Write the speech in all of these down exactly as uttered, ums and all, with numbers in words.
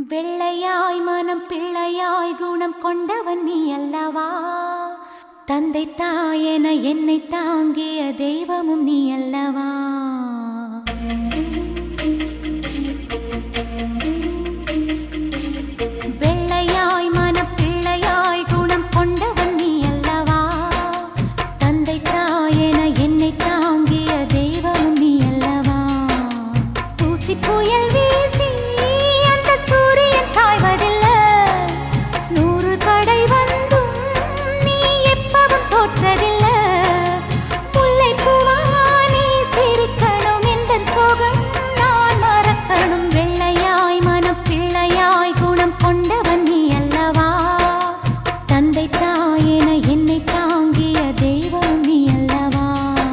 வெள்ளையாய் மனம் பிள்ளையாய் குணம் கொண்டவன் நீ அல்லவா? தந்தை தாயென என்னை தாங்கிய தெய்வமும் நீ அல்லவா? வெள்ளையாய் மனம் பிள்ளையாய் குணம் கொண்டவன் நீ அல்லவா? தந்தை தாயென என்னை தாங்கிய தெய்வமும் நீ அல்லவா? தூசி புயல் வீசி அந்த சூரியன் சாய்வதில்லை, நூறு தடை வந்தும் நீ எப்பவும் தோற்றதில்லை. முல்லை பூவா நீ சிரிக்கணும், இந்த சோகம் நான் மறக்கணும். வெள்ளையாய் மனம் பிள்ளையாய் குணம் கொண்டவன் நீ அல்லவா? தந்தை தாயென என்னை தாங்கிய தெய்வம் நீ அல்லவா?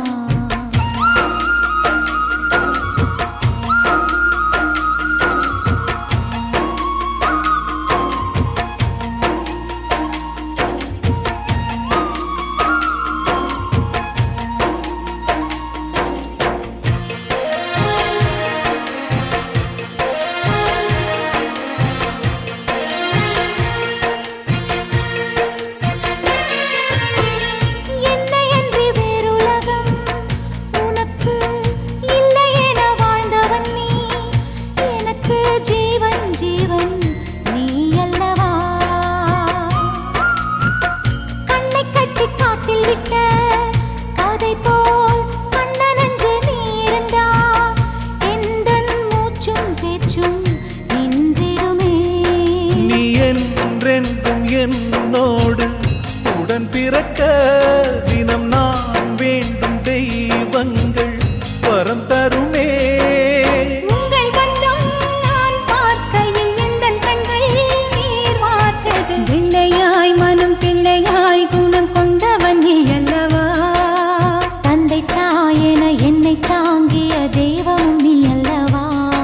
என்னோடு உடன் பிறக்க தினம் நான் வேண்டும் தெய்வங்கள் வரம் தருமே. உங்கள் பந்தம் நான் பார்க்கையில் இந்த கண்கள் நீர் வார்த்தது. பிள்ளையாய் மனம் பிள்ளையாய் குணம் கொண்டவன் நீ அல்லவா? தந்தை தாயென என்னை தாங்கிய தெய்வம் நீ அல்லவா?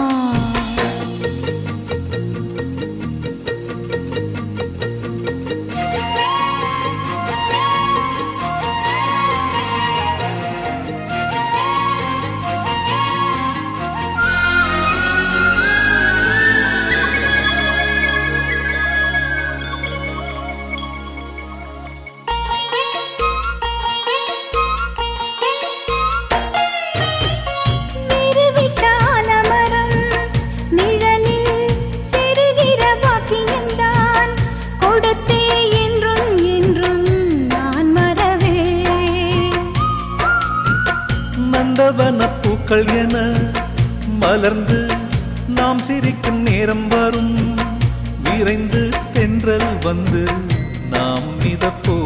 நந்தவனப்பூக்கள் என மலர்ந்து நாம் சிரிக்கும் நேரம் வரும், விரைந்து தென்றல் வந்து நாம் மிதப்போ.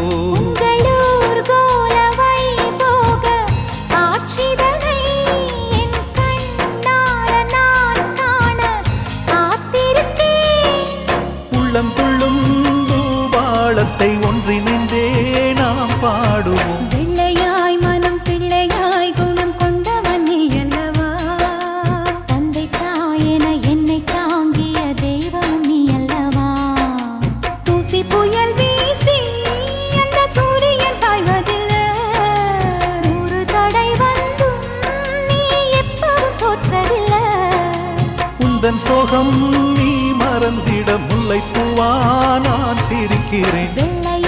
உள்ளம் துள்ளும் தூபாளத்தை ஒன்றினின்றே நாம் பாடுவோம். வெள்ளையாய் மனம் பிள்ளையாய் குணம் கொண்டவன் நீ அல்லவா? தந்தை தாயென என்னை தாங்கிய தெய்வம் நீ அல்லவா? தூசி புயல் வீசி அந்த சூரியன் சாய்வதில்லை, நூறு தடை வந்தும் நீ எப்பவும் தோற்றதில்லை. உந்தன் சோகம் நீ மறந்திட முல்லை பூவா நான் சிரிக்கிறேன். வெள்ளை